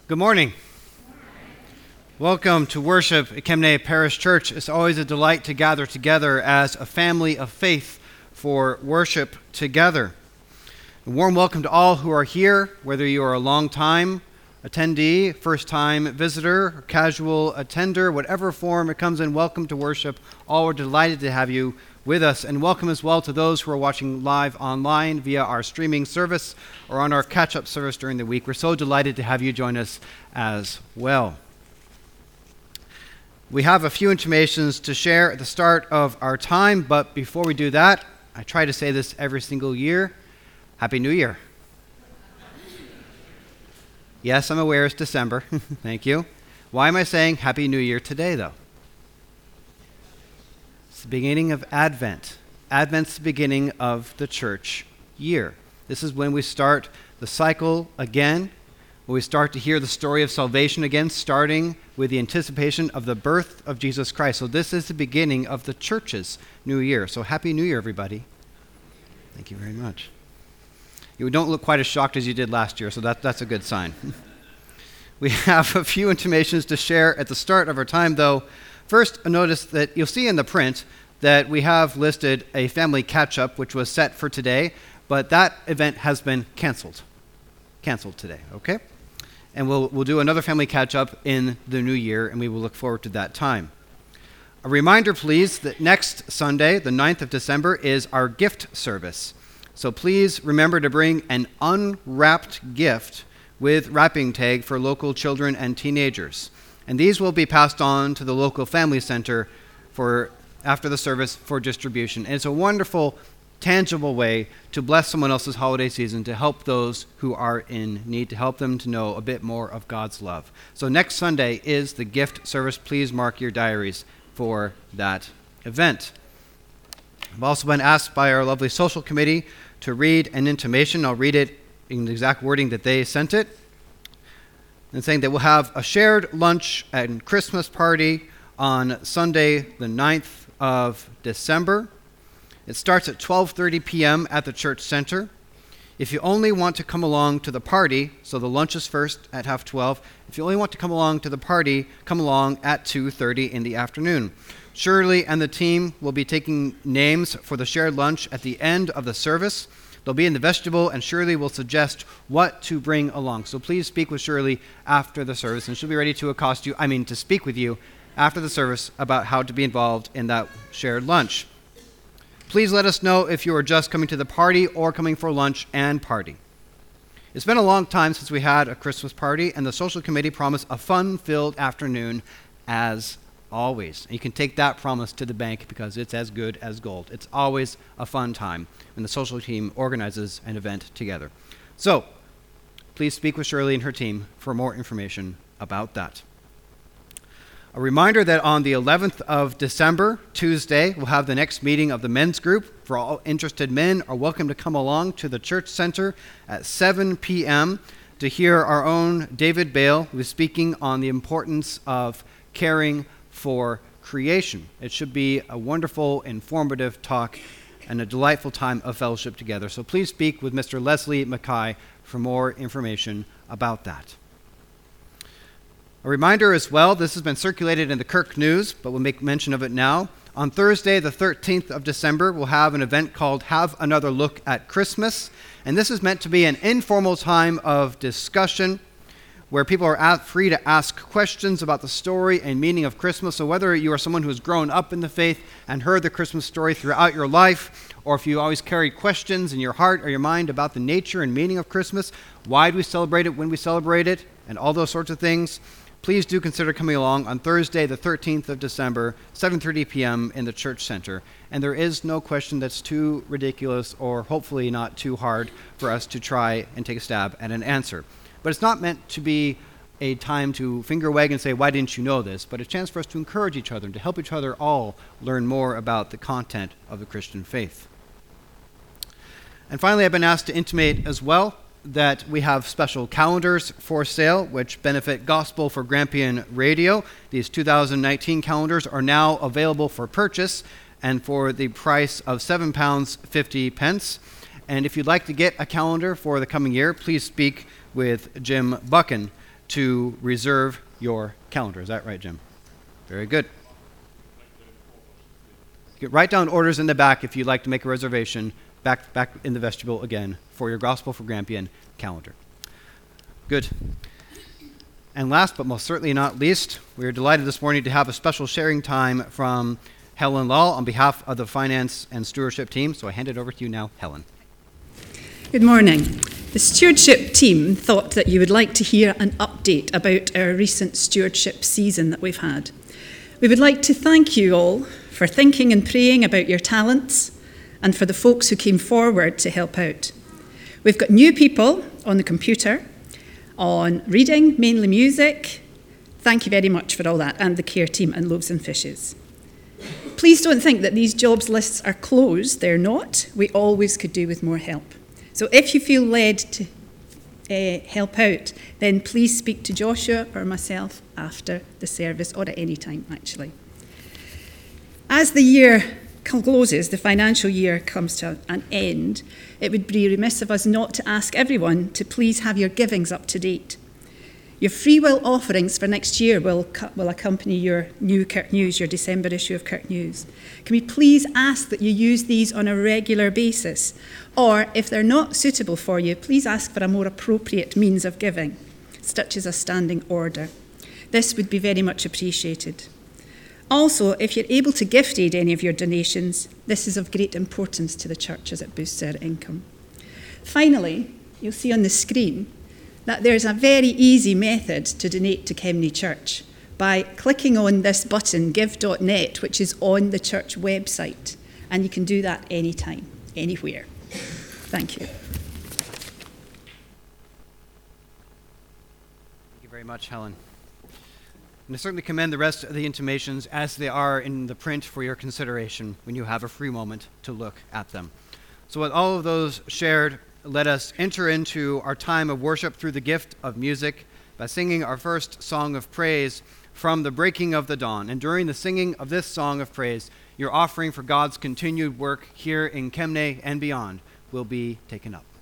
Good morning. Welcome to worship at Kemnay Parish Church. It's always a delight to gather together as a family of faith for worship together. A warm welcome to all who are here, whether you are a long-time attendee, first-time visitor, or casual attender, whatever form it comes in. Welcome to worship. All are delighted to have you with us, and welcome as well to those who are watching live online via our streaming service or on our catch-up service during the week. We're so delighted to have you join us as well. We have a few intimations to share at the start of our time, but before we do that, I try to say this every single year. Happy New Year. Yes, I'm aware it's December. Thank you. Why am I saying Happy New Year today, though? It's the beginning of Advent. Advent's the beginning of the church year. This is when we start the cycle again, when we start to hear the story of salvation again, starting with the anticipation of the birth of Jesus Christ. So this is the beginning of the church's new year. So Happy New Year, everybody. Thank you very much. You don't look quite as shocked as you did last year, so that's a good sign. We have a few intimations to share at the start of our time, though. First, notice that you'll see in the print that we have listed a family catch-up, which was set for today, but that event has been canceled. Canceled today, okay? And we'll do another family catch-up in the new year, and we will look forward to that time. A reminder, please, that next Sunday, the 9th of December, is our gift service. So please remember to bring an unwrapped gift with wrapping tag for local children and teenagers. And these will be passed on to the local family center after the service for distribution. And it's a wonderful, tangible way to bless someone else's holiday season, to help those who are in need, to help them to know a bit more of God's love. So next Sunday is the gift service. Please mark your diaries for that event. I've also been asked by our lovely social committee to read an intimation. I'll read it in the exact wording that they sent it. And saying that we'll have a shared lunch and Christmas party on Sunday, the 9th of December. It starts at 12:30 p.m. at the church center. If you only want to come along to the party, so the lunch is first at 12:30. If you only want to come along to the party, come along at 2:30 in the afternoon. Shirley and the team will be taking names for the shared lunch at the end of the service. They'll be in the vestibule, and Shirley will suggest what to bring along. So please speak with Shirley after the service, and she'll be ready to speak with you after the service about how to be involved in that shared lunch. Please let us know if you are just coming to the party or coming for lunch and party. It's been a long time since we had a Christmas party, and the social committee promised a fun-filled afternoon as always. And you can take that promise to the bank because it's as good as gold. It's always a fun time when the social team organizes an event together. So, please speak with Shirley and her team for more information about that. A reminder that on the 11th of December, Tuesday, we'll have the next meeting of the men's group. For all interested men are welcome to come along to the church center at 7 p.m. to hear our own David Bale, who is speaking on the importance of caring for creation. It should be a wonderful, informative talk and a delightful time of fellowship together. So please speak with Mr. Leslie Mackay for more information about that. A reminder as well, this has been circulated in the Kirk News, but we'll make mention of it now. On Thursday, the 13th of December, we'll have an event called Have Another Look at Christmas. And this is meant to be an informal time of discussion where people are free to ask questions about the story and meaning of Christmas. So whether you are someone who has grown up in the faith and heard the Christmas story throughout your life, or if you always carried questions in your heart or your mind about the nature and meaning of Christmas, why do we celebrate it when we celebrate it, and all those sorts of things, please do consider coming along on Thursday, the 13th of December, 7:30 p.m. in the church center. And there is no question that's too ridiculous or hopefully not too hard for us to try and take a stab at an answer. But it's not meant to be a time to finger wag and say, why didn't you know this? But a chance for us to encourage each other and to help each other all learn more about the content of the Christian faith. And finally, I've been asked to intimate as well that we have special calendars for sale, which benefit Gospel for Grampian Radio. These 2019 calendars are now available for purchase and for the price of £7.50. And if you'd like to get a calendar for the coming year, please speak with Jim Buchan. to reserve your calendar. Is that right, Jim? Very good. You can write down orders in the back if you'd like to make a reservation back in the vestibule again for your Gospel for Grampian calendar. Good. And last but most certainly not least, we are delighted this morning to have a special sharing time from Helen Law on behalf of the finance and stewardship team. So I hand it over to you now, Helen. Good morning. The stewardship team thought that you would like to hear an update about our recent stewardship season that we've had. We would like to thank you all for thinking and praying about your talents and for the folks who came forward to help out. We've got new people on the computer, on reading, mainly music. Thank you very much for all that, and the care team and Loaves and Fishes. Please don't think that these jobs lists are closed. They're not. We always could do with more help. So if you feel led to help out, then please speak to Joshua or myself after the service, or at any time, actually. As the year closes, the financial year comes to an end, it would be remiss of us not to ask everyone to please have your givings up to date. Your free will offerings for next year will accompany your new Kirk News, your December issue of Kirk News. Can we please ask that you use these on a regular basis? Or if they're not suitable for you, please ask for a more appropriate means of giving, such as a standing order. This would be very much appreciated. Also, if you're able to gift aid any of your donations, this is of great importance to the church as it boosts our income. Finally, you'll see on the screen that there's a very easy method to donate to Kemney Church by clicking on this button, give.net, which is on the church website. And you can do that anytime, anywhere. Thank you. Thank you very much, Helen. And I certainly commend the rest of the intimations as they are in the print for your consideration when you have a free moment to look at them. So with all of those shared, let us enter into our time of worship through the gift of music by singing our first song of praise from the breaking of the dawn. And during the singing of this song of praise, your offering for God's continued work here in Kemney and beyond will be taken up.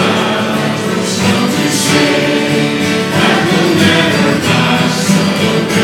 Words of power, come to say, that will never pass away.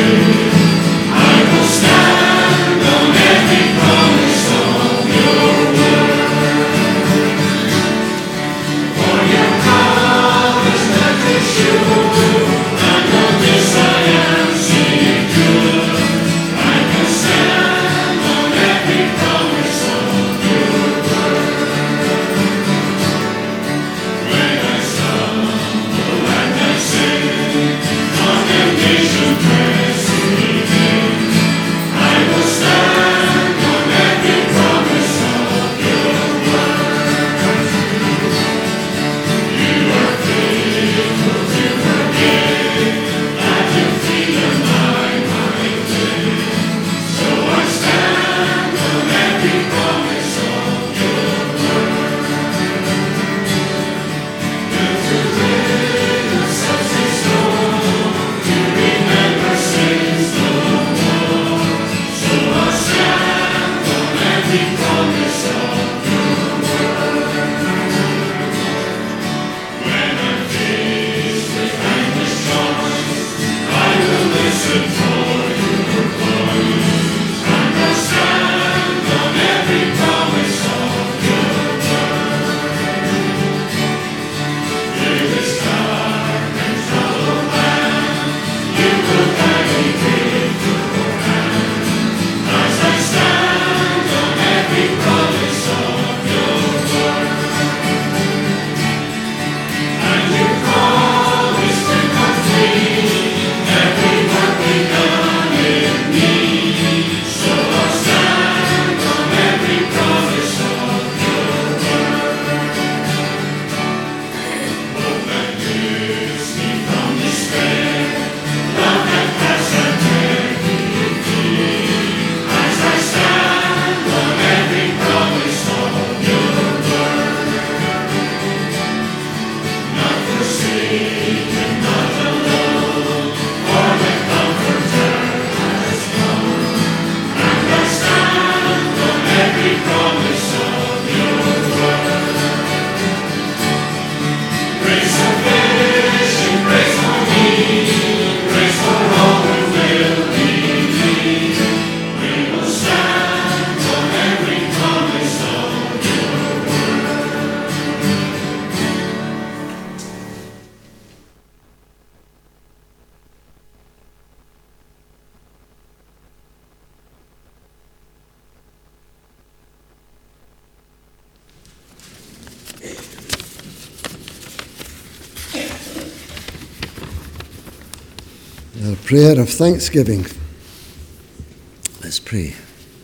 prayer of thanksgiving. Let's pray.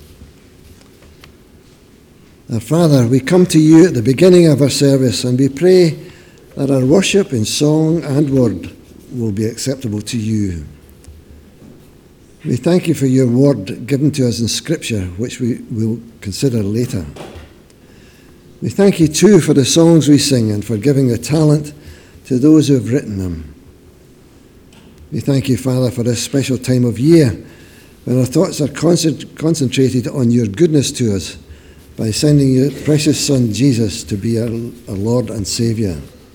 Our Father, we come to you at the beginning of our service, and we pray that our worship in song and word will be acceptable to you. We thank you for your word given to us in Scripture, which we will consider later. We thank you too for the songs we sing and for giving the talent to those who have written them. We thank you, Father, for this special time of year when our thoughts are concentrated on your goodness to us by sending your precious Son, Jesus, to be our Lord and Saviour.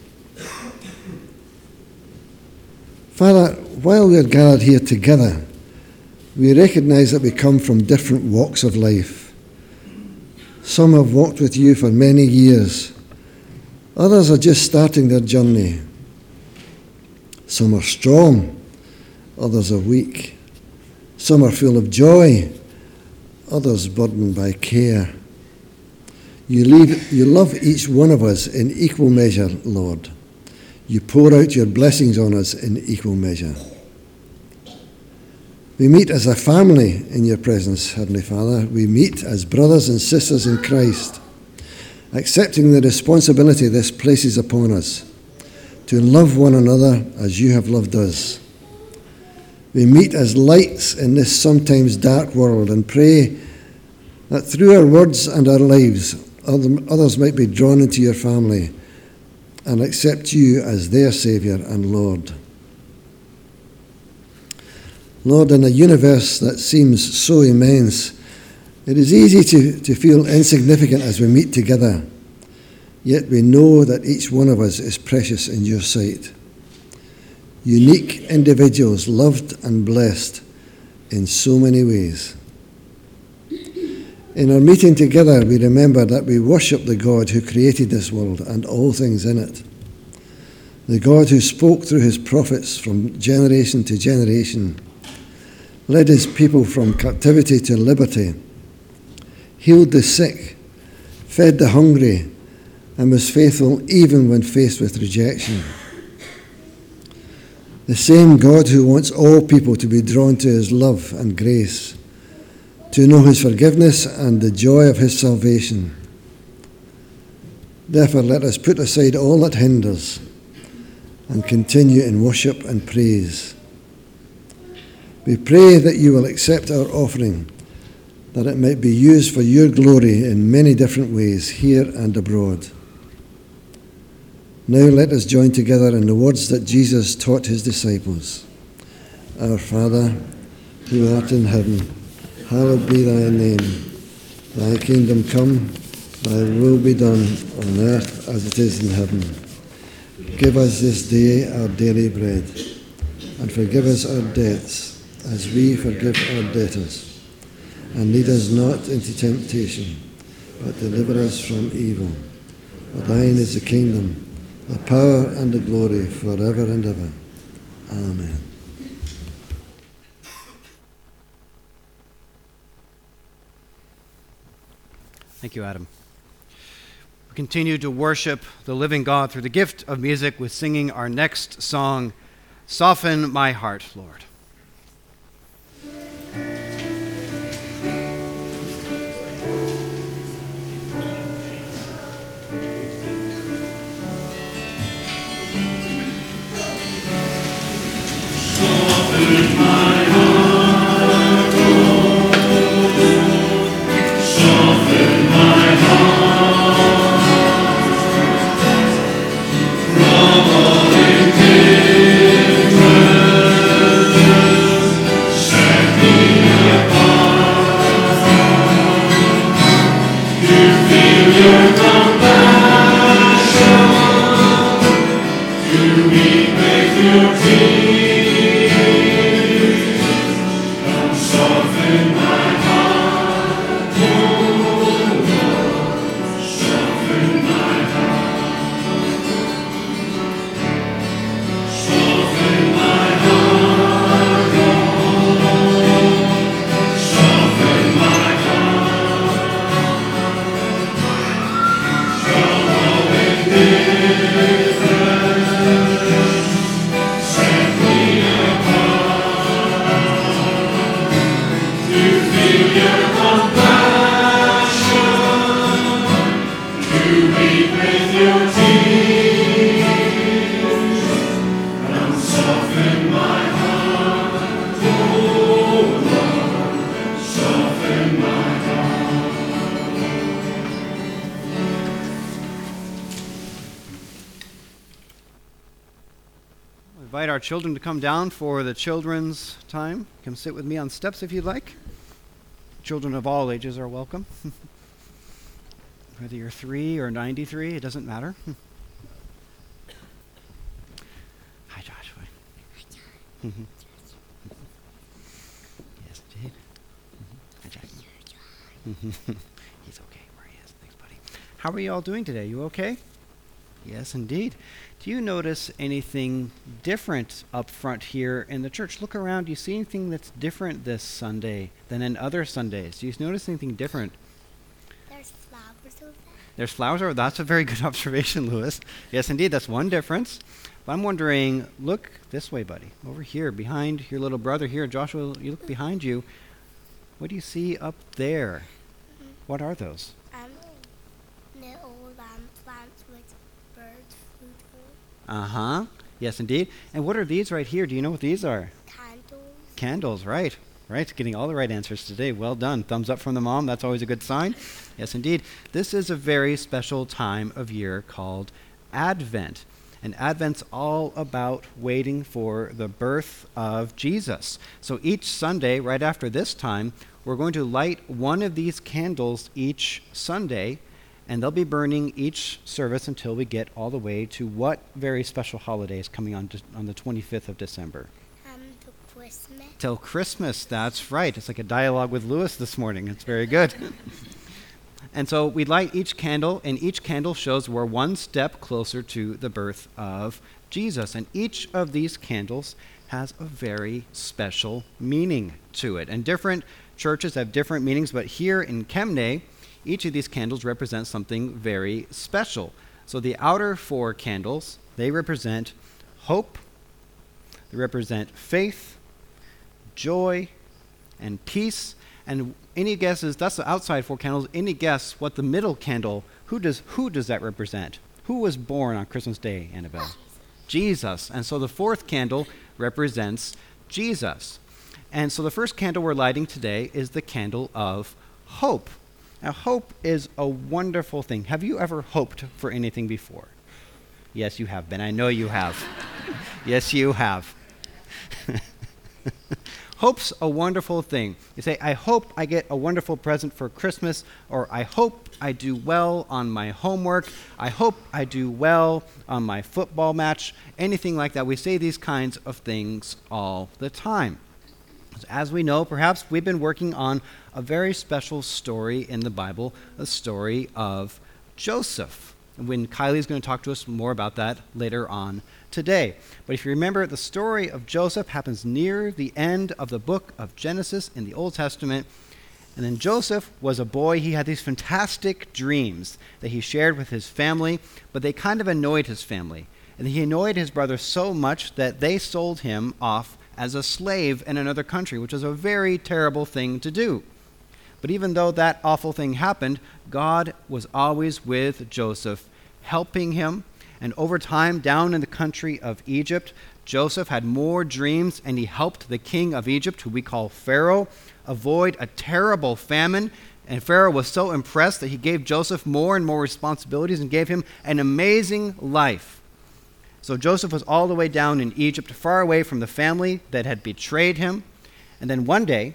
Father, while we are gathered here together, we recognise that we come from different walks of life. Some have walked with you for many years. Others are just starting their journey. Some are strong. Others are weak. Some are full of joy. Others burdened by care. You love each one of us in equal measure, Lord. You pour out your blessings on us in equal measure. We meet as a family in your presence, Heavenly Father. We meet as brothers and sisters in Christ, accepting the responsibility this places upon us to love one another as you have loved us. We meet as lights in this sometimes dark world and pray that through our words and our lives, others might be drawn into your family and accept you as their Saviour and Lord. Lord, in a universe that seems so immense, it is easy to feel insignificant as we meet together. Yet we know that each one of us is precious in your sight. Unique individuals, loved and blessed in so many ways. In our meeting together, we remember that we worship the God who created this world and all things in it. The God who spoke through his prophets from generation to generation, led his people from captivity to liberty, healed the sick, fed the hungry, and was faithful even when faced with rejection. The same God who wants all people to be drawn to his love and grace, to know his forgiveness and the joy of his salvation. Therefore, let us put aside all that hinders and continue in worship and praise. We pray that you will accept our offering, that it might be used for your glory in many different ways, here and abroad. Now let us join together in the words that Jesus taught his disciples. Our Father, who art in heaven, hallowed be thy name. Thy kingdom come, thy will be done on earth as it is in heaven. Give us this day our daily bread, and forgive us our debts, as we forgive our debtors. And lead us not into temptation, but deliver us from evil. For thine is the kingdom, the power and the glory forever and ever. Amen. Thank you, Adam. We continue to worship the living God through the gift of music with singing our next song, Soften My Heart, Lord. Invite our children to come down for the children's time. Come sit with me on steps if you'd like. Children of all ages are welcome. Whether you're 3 or 93, it doesn't matter. Hi, Joshua. Hi, John. Yes, indeed. Hi, Jack. He's okay where he is. Thanks, buddy. How are you all doing today? You okay? Yes, indeed. Do you notice anything different up front here in the church? Look around. Do you see anything that's different this Sunday than in other Sundays? Do you notice anything different? There's flowers over there. There's flowers over. That's a very good observation, Lewis. Yes, indeed. That's one difference. But I'm wondering, look this way, buddy. Over here, behind your little brother here. Joshua, you look behind you. What do you see up there? What are those? Little plants with birds food. Uh-huh. Yes, indeed. And what are these right here? Do you know what these are? Candles. Candles, right. Right, getting all the right answers today. Well done. Thumbs up from the mom. That's always a good sign. Yes, indeed. This is a very special time of year called Advent. And Advent's all about waiting for the birth of Jesus. So each Sunday, right after this time, we're going to light one of these candles each Sunday, and they'll be burning each service until we get all the way to what very special holiday is coming on the 25th of December? To Christmas. Till Christmas, that's right. It's like a dialogue with Lewis this morning. It's very good. And so we light each candle, and each candle shows we're one step closer to the birth of Jesus. And each of these candles has a very special meaning to it. And different churches have different meanings, but here in Kemnay, each of these candles represents something very special. So the outer 4 candles, they represent hope, they represent faith, joy, and peace. And any guesses, that's the outside 4 candles, any guess what the middle candle, who does that represent? Who was born on Christmas Day, Annabelle? Jesus. And so the 4th candle represents Jesus. And so the first candle we're lighting today is the candle of hope. Now, hope is a wonderful thing. Have you ever hoped for anything before? Yes, you have, Ben. I know you have. Yes, you have. Hope's a wonderful thing. You say, I hope I get a wonderful present for Christmas, or I hope I do well on my homework. I hope I do well on my football match. Anything like that. We say these kinds of things all the time. As we know, perhaps we've been working on a very special story in the Bible, the story of Joseph. When Kylie's going to talk to us more about that later on today. But if you remember, the story of Joseph happens near the end of the book of Genesis in the Old Testament. And then Joseph was a boy. He had these fantastic dreams that he shared with his family, but they kind of annoyed his family. And he annoyed his brothers so much that they sold him off as a slave in another country, which was a very terrible thing to do. But even though that awful thing happened, God was always with Joseph, helping him. And over time, down in the country of Egypt, Joseph had more dreams, and he helped the king of Egypt, who we call Pharaoh, avoid a terrible famine. And Pharaoh was so impressed that he gave Joseph more and more responsibilities and gave him an amazing life. So Joseph was all the way down in Egypt, far away from the family that had betrayed him. And then one day,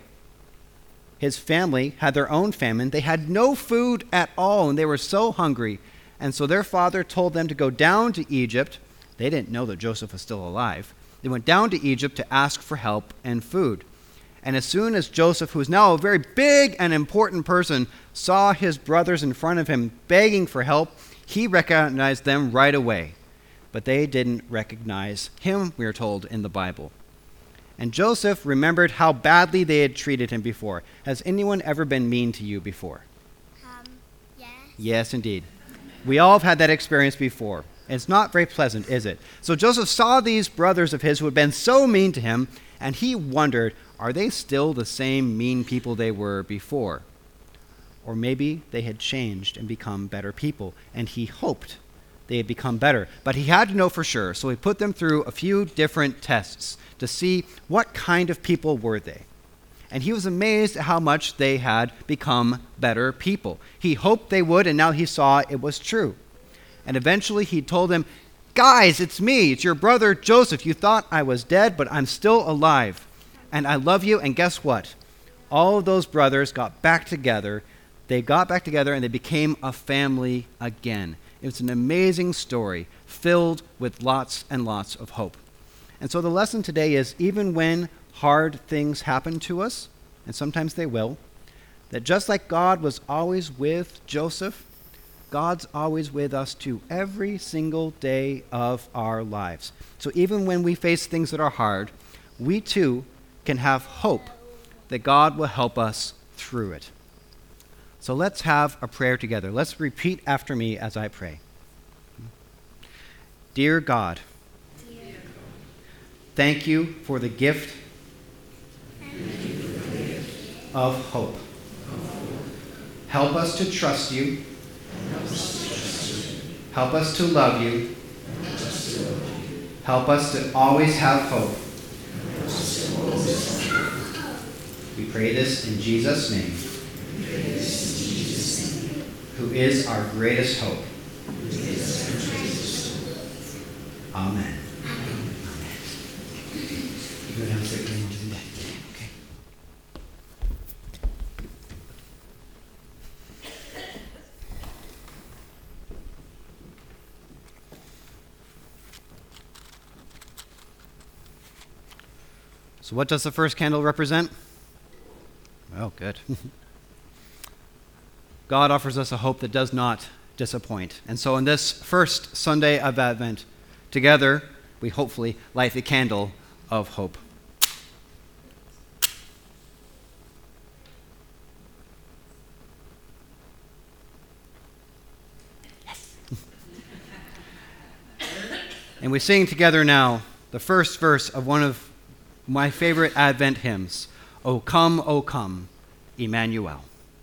his family had their own famine. They had no food at all, and they were so hungry. And so their father told them to go down to Egypt. They didn't know that Joseph was still alive. They went down to Egypt to ask for help and food. And as soon as Joseph, who was now a very big and important person, saw his brothers in front of him begging for help, he recognized them right away. But they didn't recognize him, we are told in the Bible. And Joseph remembered how badly they had treated him before. Has anyone ever been mean to you before? Yes. Yes, indeed. We all have had that experience before. It's not very pleasant, is it? So Joseph saw these brothers of his who had been so mean to him, and he wondered, are they still the same mean people they were before? Or maybe they had changed and become better people, and he hoped they had become better. But he had to know for sure, so he put them through a few different tests to see what kind of people were they. And he was amazed at how much they had become better people. He hoped they would, and now he saw it was true. And eventually he told them, guys, it's me. It's your brother Joseph. You thought I was dead, but I'm still alive. And I love you. And guess what? All of those brothers got back together. They got back together and they became a family again. It's an amazing story filled with lots and lots of hope. And so the lesson today is, even when hard things happen to us, and sometimes they will, that just like God was always with Joseph, God's always with us too, every single day of our lives. So even when we face things that are hard, we too can have hope that God will help us through it. So let's have a prayer together. Let's repeat after me as I pray. Dear God, thank you for the gift of hope. Help us to trust you. Help us to love you. Help us to always have hope. We pray this in Jesus' name, who is our greatest hope. Amen. Okay. So what does the first candle represent? Oh, good. God offers us a hope that does not disappoint. And so on this first Sunday of Advent, together, we hopefully light the candle of hope. Yes. And we sing together now the first verse of one of my favorite Advent hymns, O come, Emmanuel.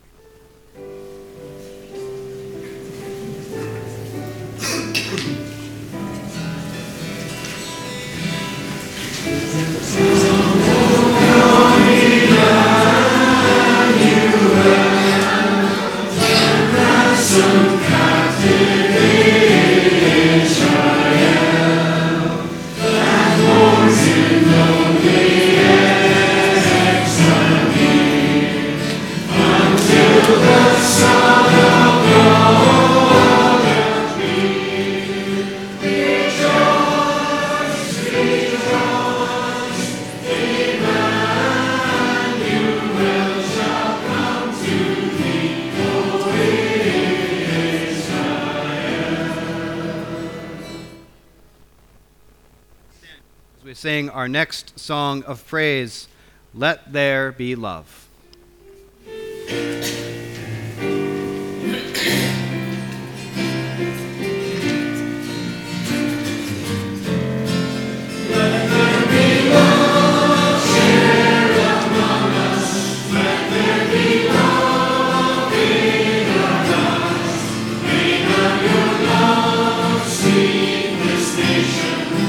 We sing our next song of praise, Let There Be Love.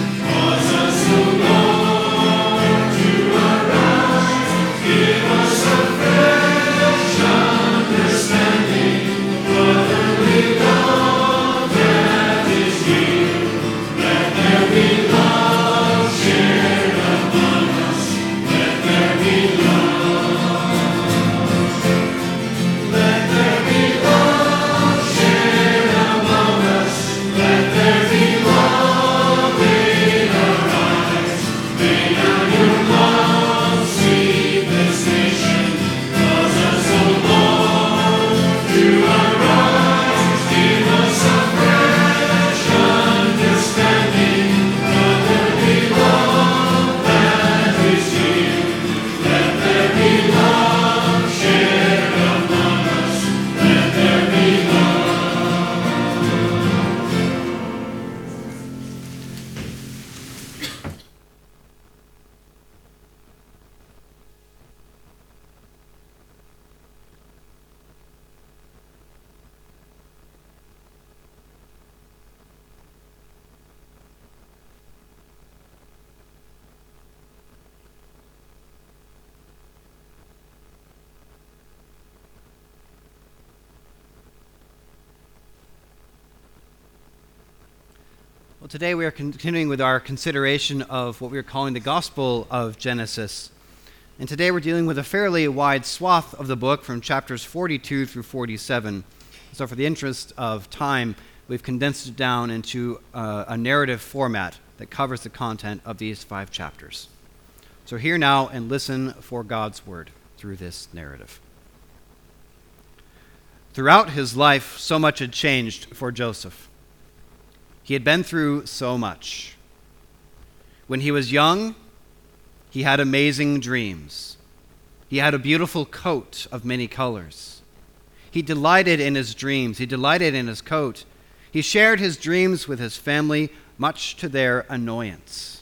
Cause us, O Lord, to arise, give us Well, today we are continuing with our consideration of what we are calling the Gospel of Genesis. And today we're dealing with a fairly wide swath of the book from chapters 42 through 47. So for the interest of time, we've condensed it down into a narrative format that covers the content of these 5 chapters. So hear now and listen for God's word through this narrative. Throughout his life, so much had changed for Joseph. He had been through so much. When he was young, he had amazing dreams. He had a beautiful coat of many colors. He delighted in his dreams. He delighted in his coat. He shared his dreams with his family, much to their annoyance.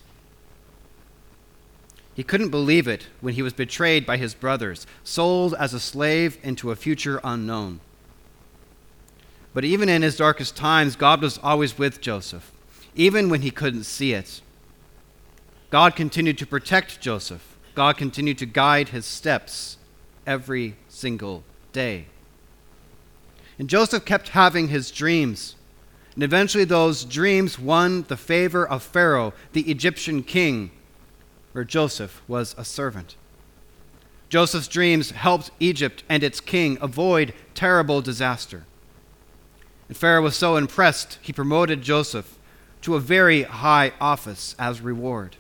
He couldn't believe it when he was betrayed by his brothers, sold as a slave into a future unknown. But even in his darkest times, God was always with Joseph, even when he couldn't see it. God continued to protect Joseph. God continued to guide his steps every single day. And Joseph kept having his dreams. And eventually those dreams won the favor of Pharaoh, the Egyptian king, where Joseph was a servant. Joseph's dreams helped Egypt and its king avoid terrible disaster. And Pharaoh was so impressed, he promoted Joseph to a very high office as reward.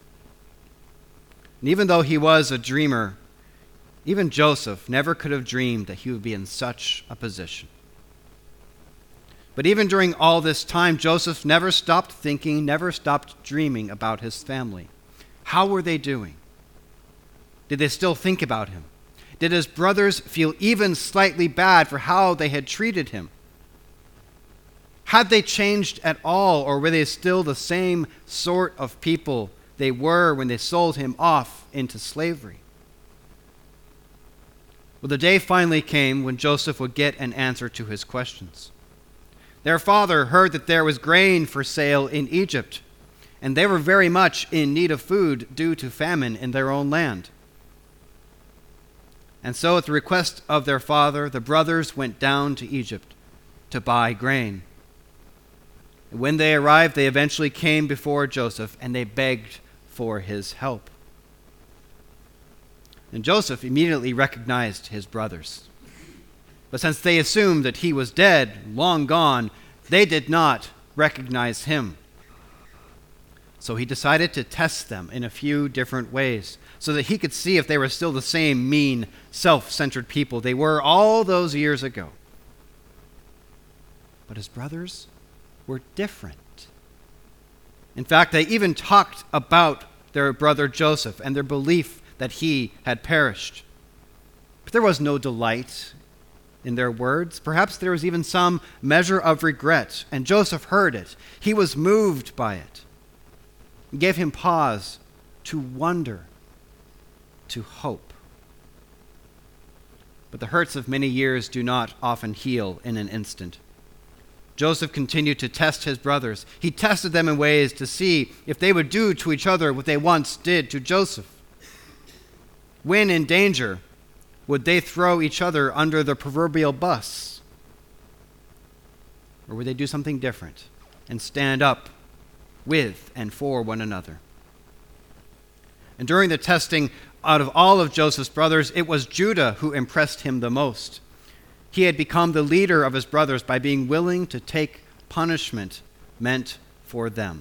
And even though he was a dreamer, even Joseph never could have dreamed that he would be in such a position. But even during all this time, Joseph never stopped thinking, never stopped dreaming about his family. How were they doing? Did they still think about him? Did his brothers feel even slightly bad for how they had treated him? Had they changed at all, or were they still the same sort of people they were when they sold him off into slavery? Well, the day finally came when Joseph would get an answer to his questions. Their father heard that there was grain for sale in Egypt, and they were very much in need of food due to famine in their own land. And so at the request of their father, the brothers went down to Egypt to buy grain. When they arrived, they eventually came before Joseph, and they begged for his help. And Joseph immediately recognized his brothers. But since they assumed that he was dead, long gone, they did not recognize him. So he decided to test them in a few different ways, so that he could see if they were still the same mean, self-centered people they were all those years ago. But his brothers were different. In fact, they even talked about their brother Joseph and their belief that he had perished. But there was no delight in their words. Perhaps there was even some measure of regret, and Joseph heard it. He was moved by it. It gave him pause to wonder, to hope. But the hurts of many years do not often heal in an instant. Joseph continued to test his brothers. He tested them in ways to see if they would do to each other what they once did to Joseph. When in danger, would they throw each other under the proverbial bus? Or would they do something different and stand up with and for one another? And during the testing, out of all of Joseph's brothers, it was Judah who impressed him the most. He had become the leader of his brothers by being willing to take punishment meant for them.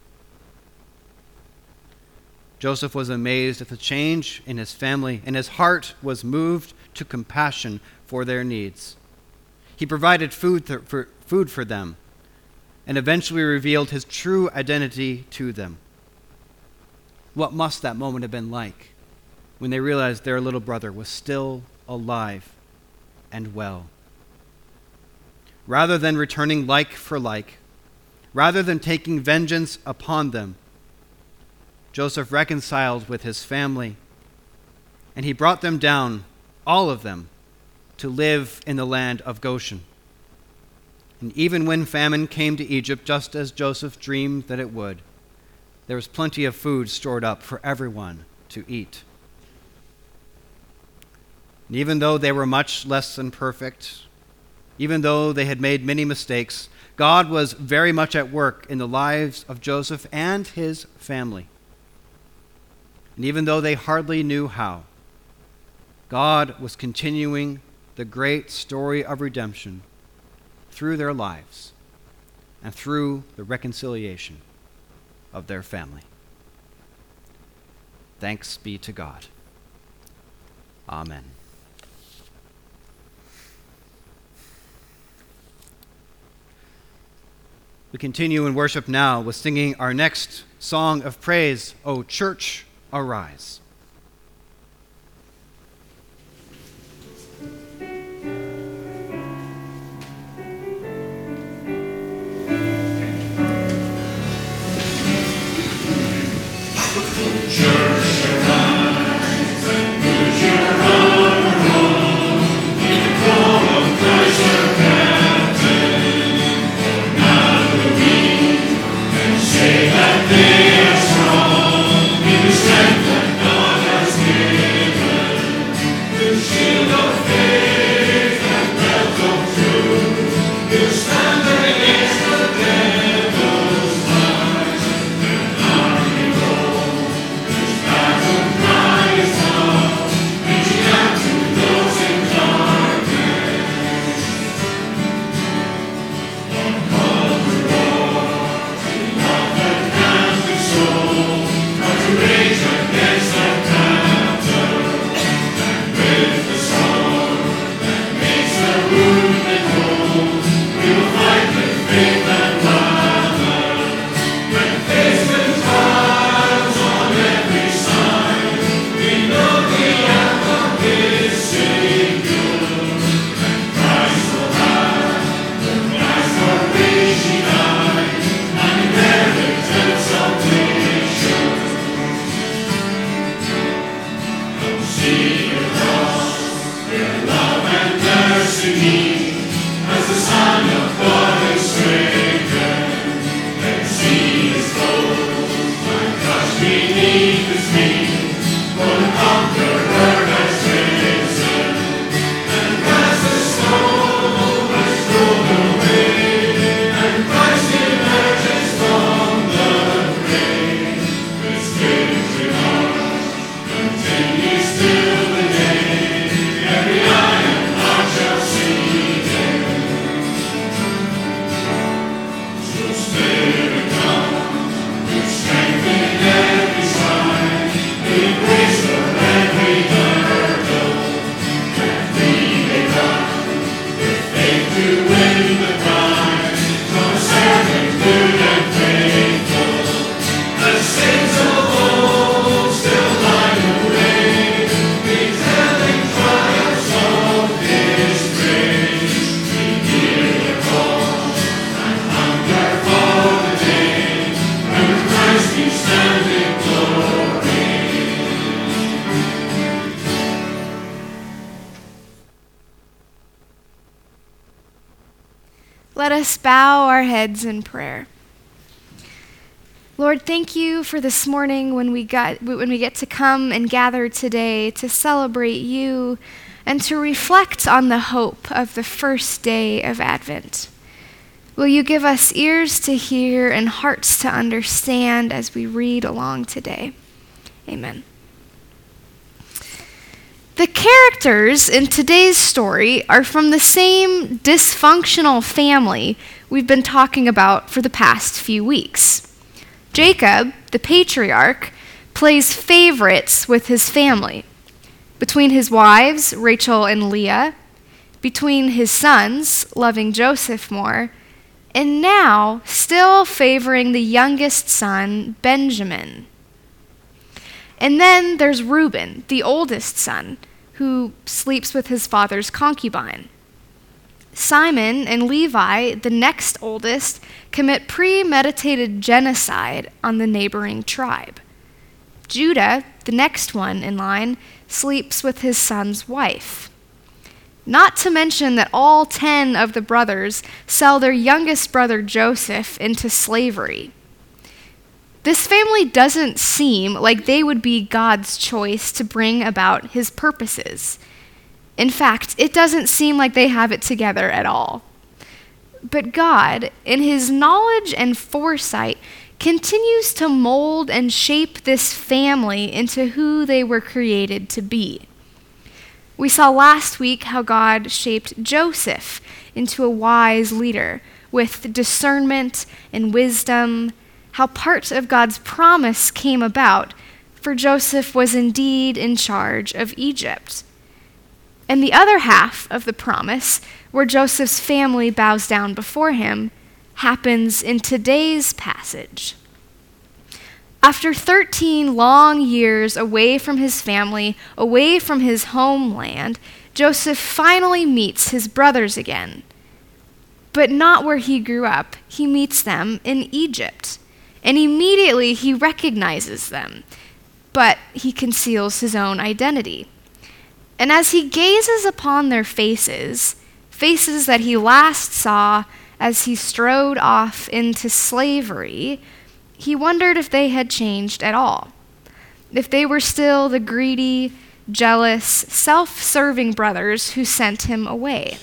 Joseph was amazed at the change in his family, and his heart was moved to compassion for their needs. He provided food for them, and eventually revealed his true identity to them. What must that moment have been like when they realized their little brother was still alive and well? Rather than returning like for like, rather than taking vengeance upon them, Joseph reconciled with his family, and he brought them down, all of them, to live in the land of Goshen. And even when famine came to Egypt, just as Joseph dreamed that it would, there was plenty of food stored up for everyone to eat. And even though they were much less than perfect, Even though they had made many mistakes, God was very much at work in the lives of Joseph and his family. And even though they hardly knew how, God was continuing the great story of redemption through their lives and through the reconciliation of their family. Thanks be to God. Amen. We continue in worship now with singing our next song of praise, O Church, Arise. Let us bow our heads in prayer. Lord, thank you for this morning when we get to come and gather today to celebrate you and to reflect on the hope of the first day of Advent. Will you give us ears to hear and hearts to understand as we read along today? Amen. The characters in today's story are from the same dysfunctional family we've been talking about for the past few weeks. Jacob, the patriarch, plays favorites with his family. Between his wives, Rachel and Leah, between his sons, loving Joseph more, and now still favoring the youngest son, Benjamin. And then there's Reuben, the oldest son, who sleeps with his father's concubine. Simon and Levi, the next oldest, commit premeditated genocide on the neighboring tribe. Judah, the next one in line, sleeps with his son's wife. Not to mention that all 10 of the brothers sell their youngest brother Joseph into slavery. This family doesn't seem like they would be God's choice to bring about his purposes. In fact, it doesn't seem like they have it together at all. But God, in his knowledge and foresight, continues to mold and shape this family into who they were created to be. We saw last week how God shaped Joseph into a wise leader with discernment and wisdom, how part of God's promise came about, for Joseph was indeed in charge of Egypt. And the other half of the promise, where Joseph's family bows down before him, happens in today's passage. After 13 long years away from his family, away from his homeland, Joseph finally meets his brothers again. But not where he grew up. He meets them in Egypt. And immediately he recognizes them, but he conceals his own identity. And as he gazes upon their faces, faces that he last saw as he strode off into slavery, he wondered if they had changed at all, if they were still the greedy, jealous, self-serving brothers who sent him away.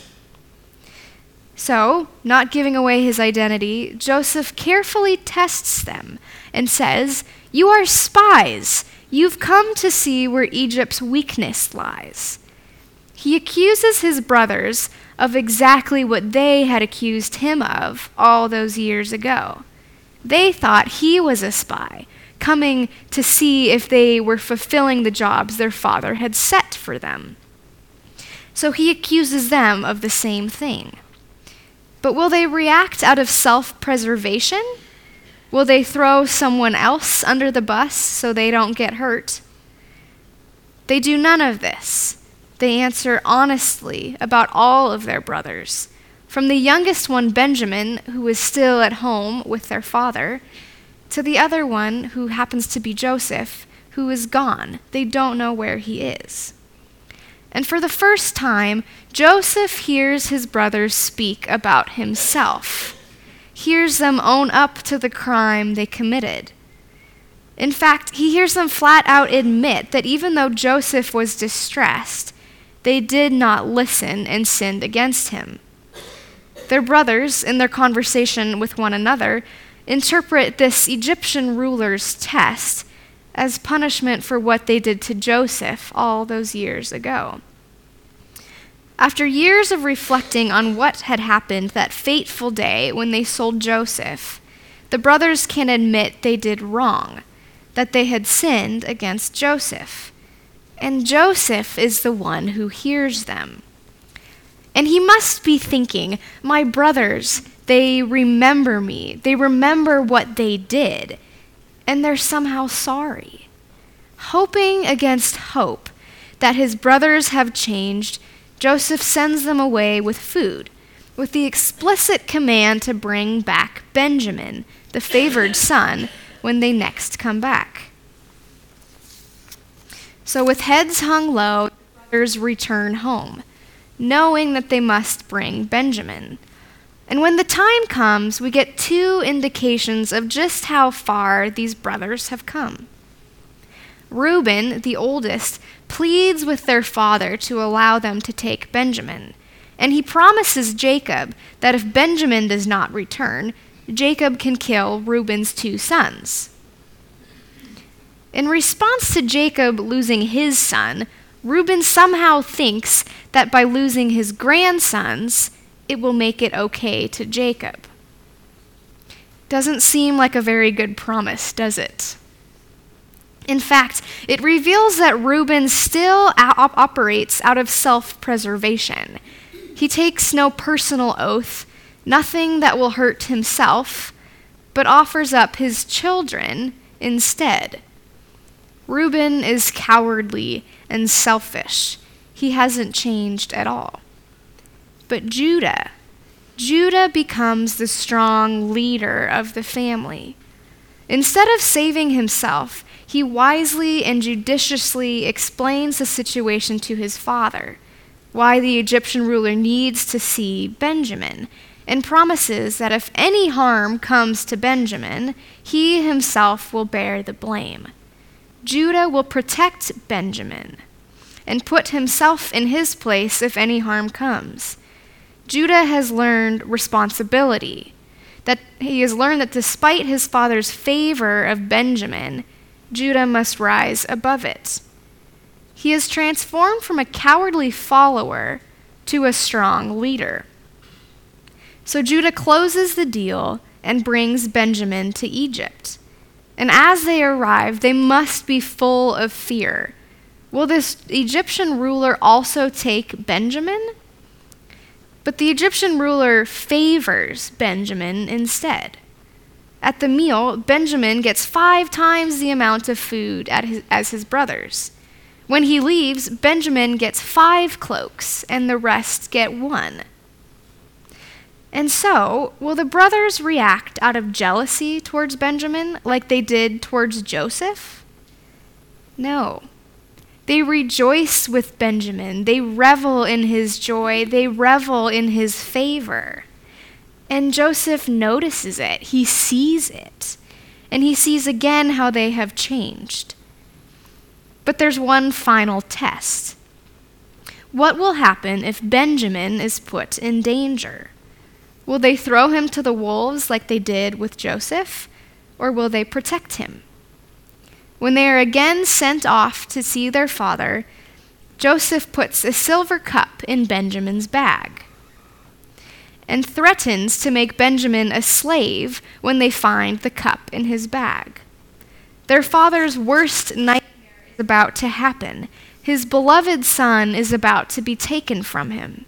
So, not giving away his identity, Joseph carefully tests them and says, "You are spies. You've come to see where Egypt's weakness lies." He accuses his brothers of exactly what they had accused him of all those years ago. They thought he was a spy, coming to see if they were fulfilling the jobs their father had set for them. So he accuses them of the same thing. But will they react out of self-preservation? Will they throw someone else under the bus so they don't get hurt? They do none of this. They answer honestly about all of their brothers, from the youngest one, Benjamin, who is still at home with their father, to the other one, who happens to be Joseph, who is gone. They don't know where he is. And for the first time, Joseph hears his brothers speak about himself, hears them own up to the crime they committed. In fact, he hears them flat out admit that even though Joseph was distressed, they did not listen and sinned against him. Their brothers, in their conversation with one another, interpret this Egyptian ruler's test as punishment for what they did to Joseph all those years ago. After years of reflecting on what had happened that fateful day when they sold Joseph, the brothers can admit they did wrong, that they had sinned against Joseph. And Joseph is the one who hears them. And he must be thinking, my brothers, they remember me. They remember what they did. And they're somehow sorry. Hoping against hope that his brothers have changed, Joseph sends them away with food, with the explicit command to bring back Benjamin, the favored son, when they next come back. So with heads hung low, the brothers return home, knowing that they must bring Benjamin. And when the time comes, we get two indications of just how far these brothers have come. Reuben, the oldest, pleads with their father to allow them to take Benjamin, and he promises Jacob that if Benjamin does not return, Jacob can kill Reuben's two sons. In response to Jacob losing his son, Reuben somehow thinks that by losing his grandsons, it will make it okay to Jacob. Doesn't seem like a very good promise, does it? In fact, it reveals that Reuben still operates out of self-preservation. He takes no personal oath, nothing that will hurt himself, but offers up his children instead. Reuben is cowardly and selfish. He hasn't changed at all. But Judah becomes the strong leader of the family. Instead of saving himself, he wisely and judiciously explains the situation to his father, why the Egyptian ruler needs to see Benjamin, and promises that if any harm comes to Benjamin, he himself will bear the blame. Judah will protect Benjamin. and put himself in his place if any harm comes. Judah has learned responsibility, that he has learned that despite his father's favor of Benjamin, Judah must rise above it. He is transformed from a cowardly follower to a strong leader. So Judah closes the deal and brings Benjamin to Egypt. And as they arrive, they must be full of fear. Will this Egyptian ruler also take Benjamin? But the Egyptian ruler favors Benjamin instead. At the meal, Benjamin gets 5 times the amount of food as his brothers. When he leaves, Benjamin gets 5 cloaks, and the rest get 1. And so, will the brothers react out of jealousy towards Benjamin like they did towards Joseph? No. They rejoice with Benjamin. They revel in his joy. They revel in his favor. And Joseph notices it. He sees it. And he sees again how they have changed. But there's one final test. What will happen if Benjamin is put in danger? Will they throw him to the wolves like they did with Joseph, or will they protect him? When they are again sent off to see their father, Joseph puts a silver cup in Benjamin's bag and threatens to make Benjamin a slave when they find the cup in his bag. Their father's worst nightmare is about to happen. His beloved son is about to be taken from him.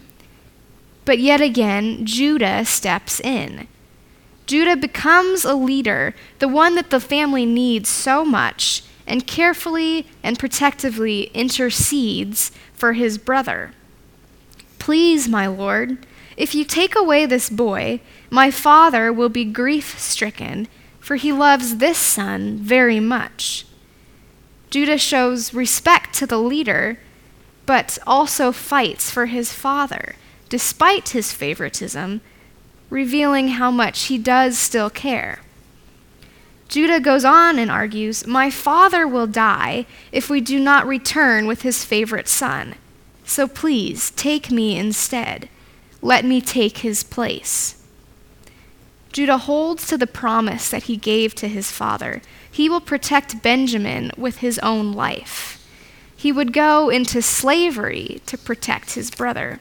But yet again, Judah steps in. Judah becomes a leader, the one that the family needs so much, and carefully and protectively intercedes for his brother. Please, my lord, if you take away this boy, my father will be grief-stricken, for he loves this son very much. Judah shows respect to the leader, but also fights for his father, despite his favoritism, revealing how much he does still care. Judah goes on and argues, my father will die if we do not return with his favorite son. So please, take me instead. Let me take his place. Judah holds to the promise that he gave to his father. He will protect Benjamin with his own life. He would go into slavery to protect his brother.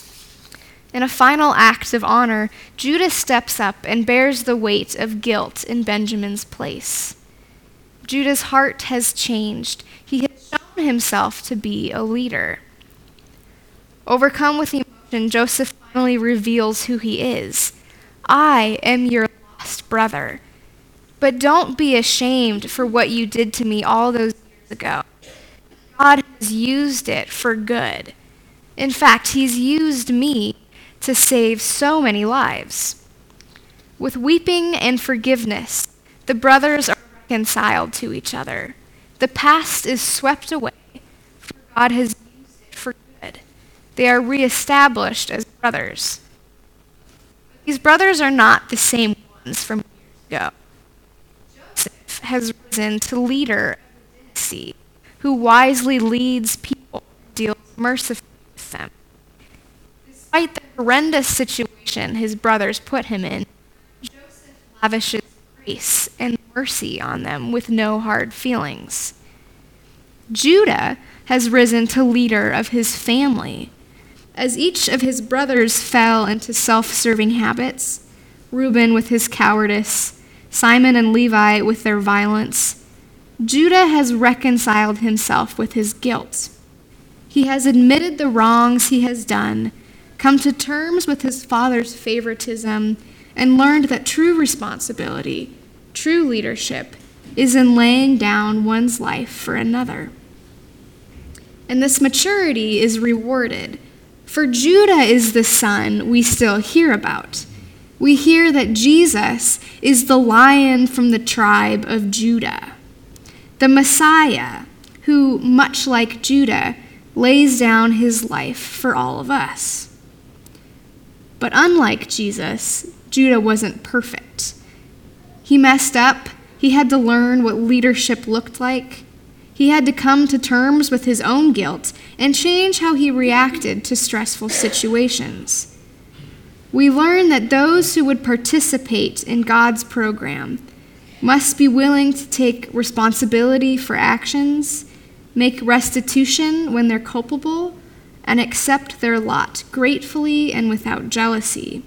In a final act of honor, Judah steps up and bears the weight of guilt in Benjamin's place. Judah's heart has changed. He has shown himself to be a leader. Overcome with emotion, Joseph finally reveals who he is. I am your lost brother. But don't be ashamed for what you did to me all those years ago. God has used it for good. In fact, he's used me to save so many lives. With weeping and forgiveness, the brothers are reconciled to each other. The past is swept away, for God has used it for good. They are reestablished as brothers. But these brothers are not the same ones from years ago. Joseph has risen to leader of the dynasty, who wisely leads people and deals mercifully with them. Despite the horrendous situation his brothers put him in, Joseph lavishes grace and mercy on them with no hard feelings. Judah has risen to leader of his family. As each of his brothers fell into self-serving habits, Reuben with his cowardice, Simon and Levi with their violence, Judah has reconciled himself with his guilt. He has admitted the wrongs he has done, come to terms with his father's favoritism, and learned that true responsibility, true leadership, is in laying down one's life for another. And this maturity is rewarded, for Judah is the son we still hear about. We hear that Jesus is the Lion from the tribe of Judah, the Messiah, who, much like Judah, lays down his life for all of us. But unlike Jesus, Judah wasn't perfect. He messed up. He had to learn what leadership looked like. He had to come to terms with his own guilt and change how he reacted to stressful situations. We learn that those who would participate in God's program must be willing to take responsibility for actions, make restitution when they're culpable, and accept their lot gratefully and without jealousy.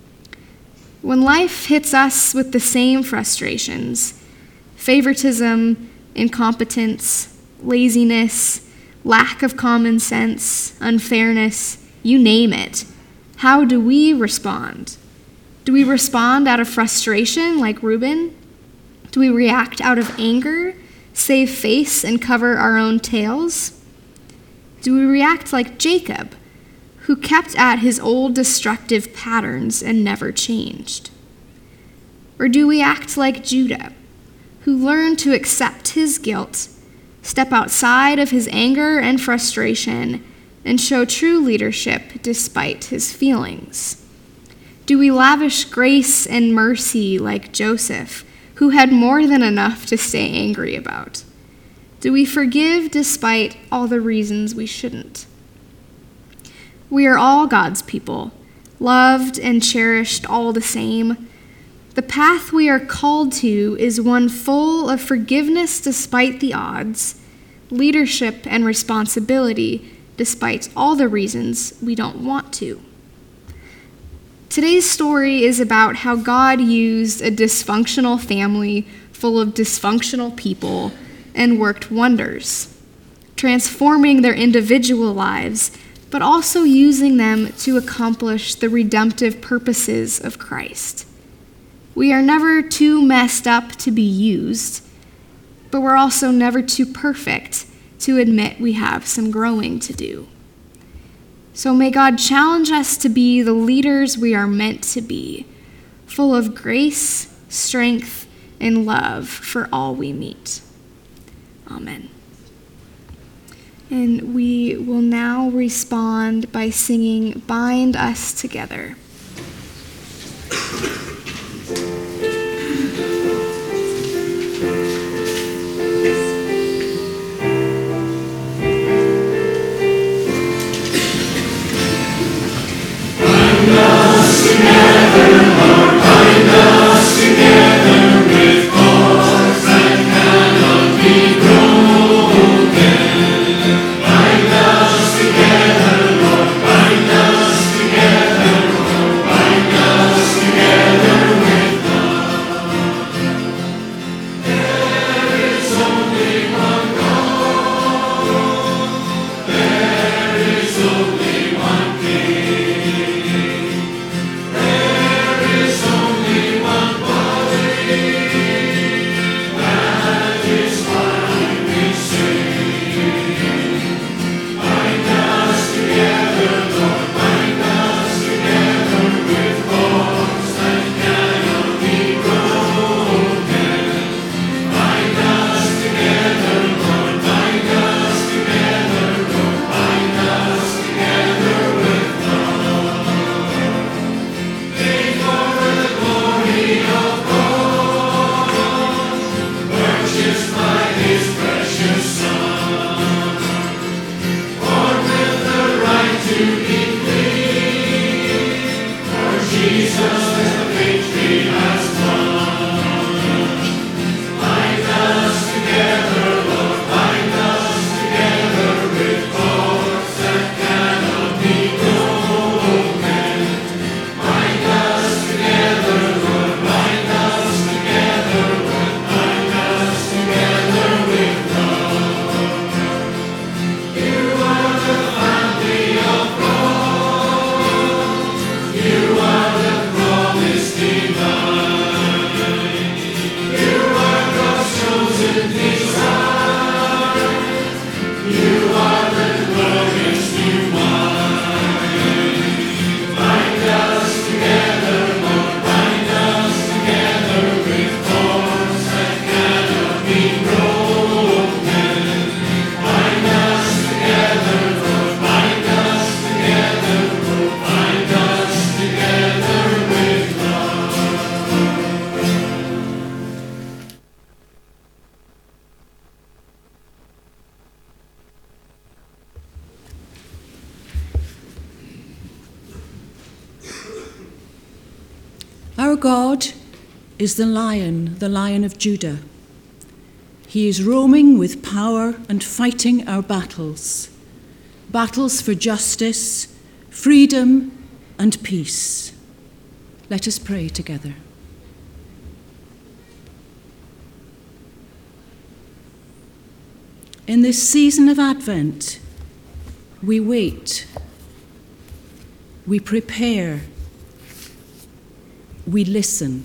When life hits us with the same frustrations, favoritism, incompetence, laziness, lack of common sense, unfairness, you name it, how do we respond? Do we respond out of frustration like Reuben? Do we react out of anger, save face, and cover our own tails? Do we react like Jacob, who kept at his old destructive patterns and never changed? Or do we act like Judah, who learned to accept his guilt, step outside of his anger and frustration, and show true leadership despite his feelings? Do we lavish grace and mercy like Joseph, who had more than enough to stay angry about? Do we forgive despite all the reasons we shouldn't? We are all God's people, loved and cherished all the same. The path we are called to is one full of forgiveness despite the odds, leadership and responsibility despite all the reasons we don't want to. Today's story is about how God used a dysfunctional family full of dysfunctional people and worked wonders, transforming their individual lives, but also using them to accomplish the redemptive purposes of Christ. We are never too messed up to be used, but we're also never too perfect to admit we have some growing to do. So may God challenge us to be the leaders we are meant to be, full of grace, strength, and love for all we meet. Amen. And we will now respond by singing "Bind Us Together." Our God is the Lion of Judah. He is roaming with power and fighting our battles for justice, freedom, and peace. Let us pray together. In this season of Advent, we wait, we prepare, we listen.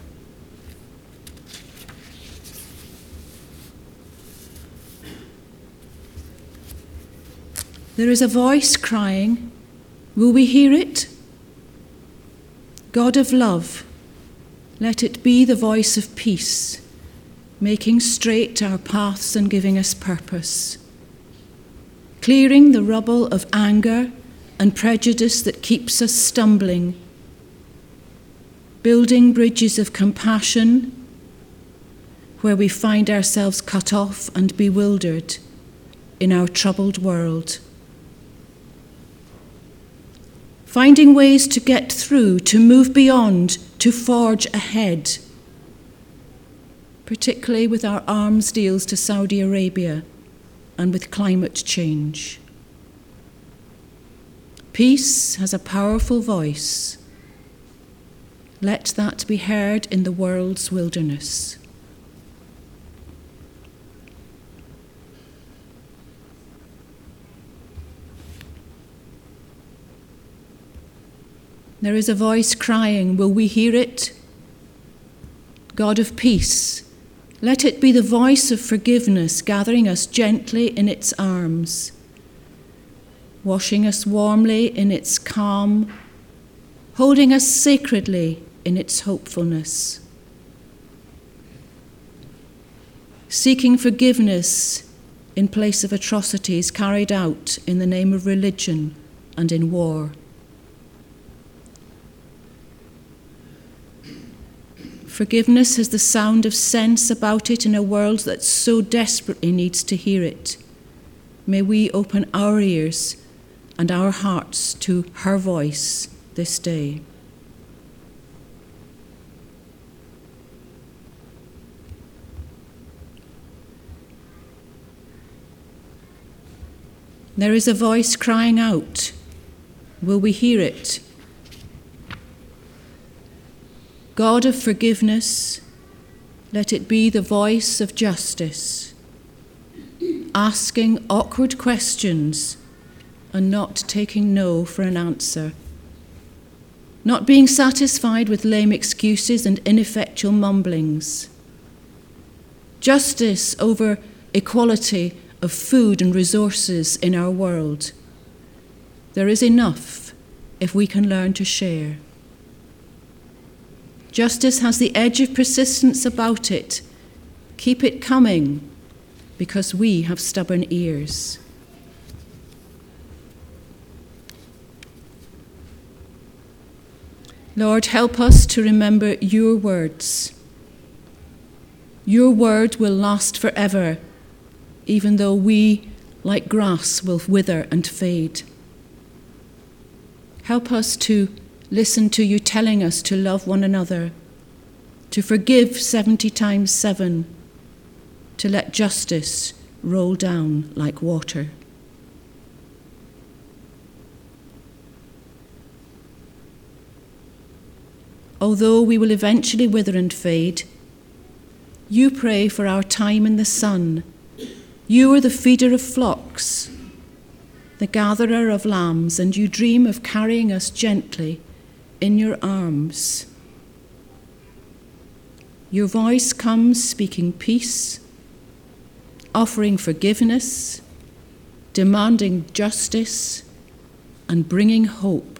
There is a voice crying, will we hear it? God of love, let it be the voice of peace, making straight our paths and giving us purpose, clearing the rubble of anger and prejudice that keeps us stumbling, building bridges of compassion where we find ourselves cut off and bewildered in our troubled world. Finding ways to get through, to move beyond, to forge ahead, particularly with our arms deals to Saudi Arabia and with climate change. Peace has a powerful voice. Let that be heard in the world's wilderness. There is a voice crying, will we hear it? God of peace, let it be the voice of forgiveness gathering us gently in its arms, washing us warmly in its calm, holding us sacredly in its hopefulness, seeking forgiveness in place of atrocities carried out in the name of religion and in war. Forgiveness has the sound of sense about it in a world that so desperately needs to hear it. May we open our ears and our hearts to her voice this day. There is a voice crying out. Will we hear it? God of forgiveness, let it be the voice of justice, asking awkward questions and not taking no for an answer, not being satisfied with lame excuses and ineffectual mumblings. Justice over equality of food and resources in our world. There is enough if we can learn to share. Justice has the edge of persistence about it. Keep it coming, because we have stubborn ears. Lord, help us to remember your words. Your word will last forever, even though we, like grass, will wither and fade. Help us to listen to you telling us to love one another, to forgive 70 times 7, to let justice roll down like water. Although we will eventually wither and fade, you pray for our time in the sun. You are the feeder of flocks, the gatherer of lambs, and you dream of carrying us gently in your arms. Your voice comes speaking peace, offering forgiveness, demanding justice, and bringing hope.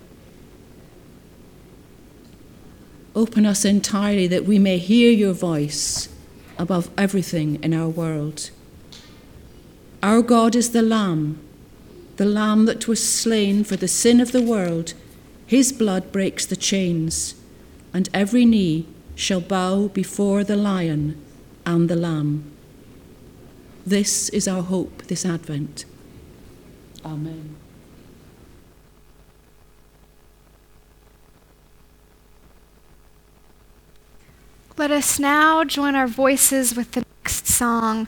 Open us entirely that we may hear your voice above everything in our world. Our God is the Lamb that was slain for the sin of the world. His blood breaks the chains, and every knee shall bow before the Lion and the Lamb. This is our hope this Advent. Amen. Let us now join our voices with the next song.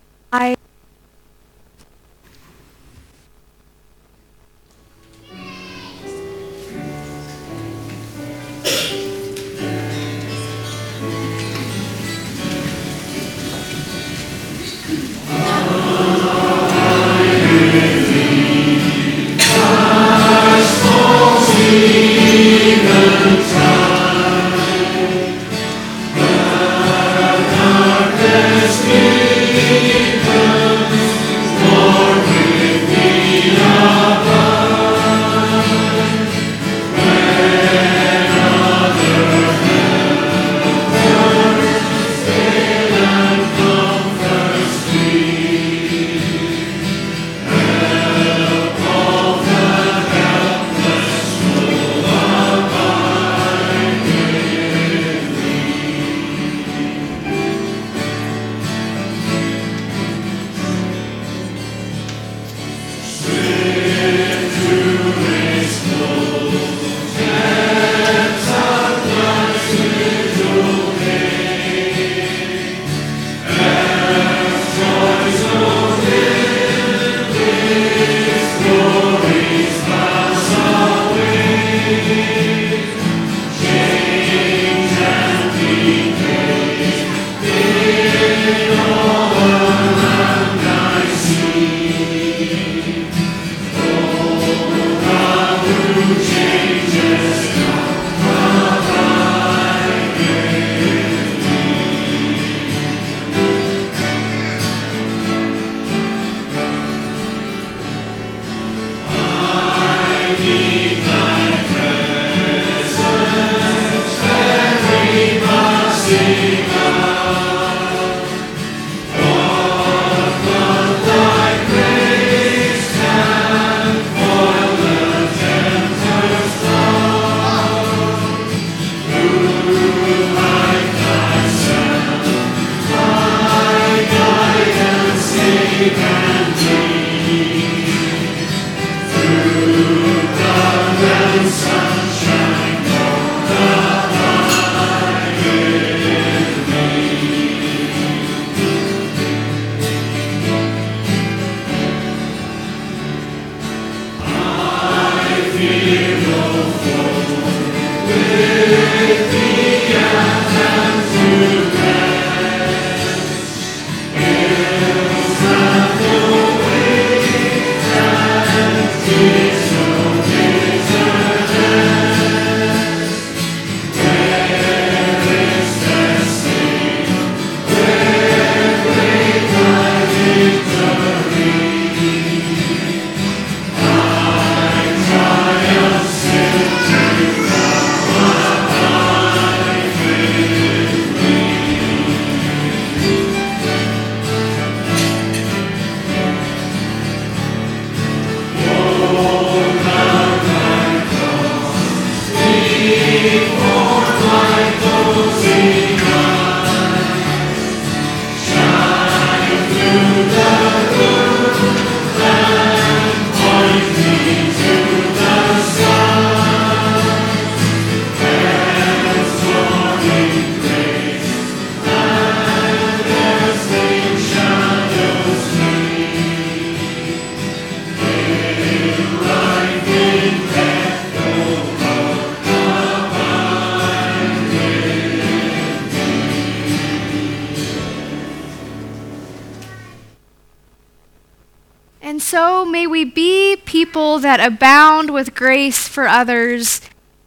And so may we be people that abound with grace for others.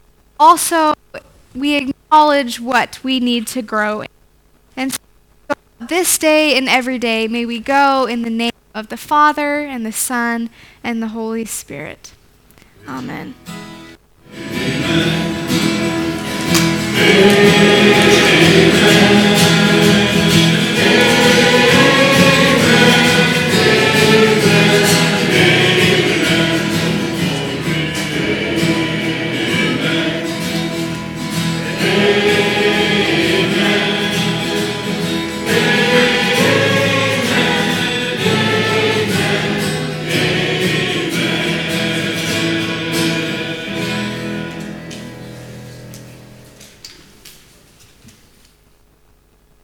Also, we acknowledge what we need to grow in. And so this day and every day, may we go in the name of the Father, and the Son, and the Holy Spirit. Amen. Amen.